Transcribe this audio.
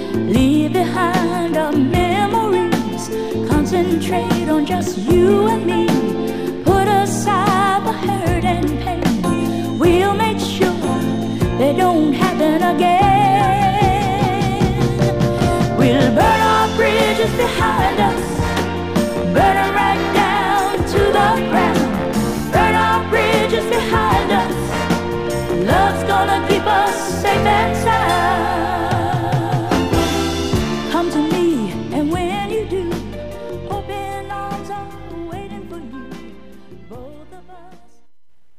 Leave behind our memories. Concentrate on just you and me. Put aside the hurt and pain. We'll make sure they don't happen again. We'll burn our bridges behind us.